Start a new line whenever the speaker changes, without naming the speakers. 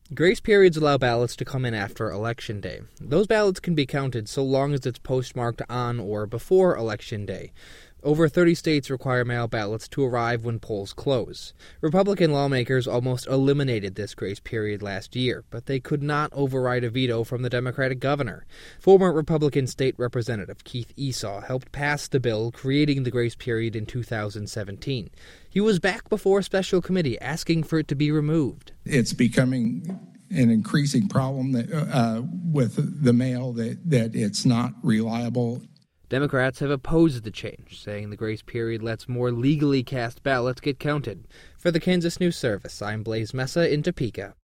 Grace periods allow ballots to come in after Election Day. Those ballots can be counted so long as it's postmarked on or before Election Day. Over 30 states require mail ballots to arrive when polls close. Republican lawmakers almost eliminated this grace period last year, but they could not override a veto from the Democratic governor. Former Republican State Representative Keith Esau helped pass the bill creating the grace period in 2017. He was back before a special committee asking for it to be removed.
It's becoming an increasing problem with the mail that it's not reliable.
Democrats have opposed the change, saying the grace period lets more legally cast ballots get counted. For the Kansas News Service, I'm Blaise Mesa in Topeka.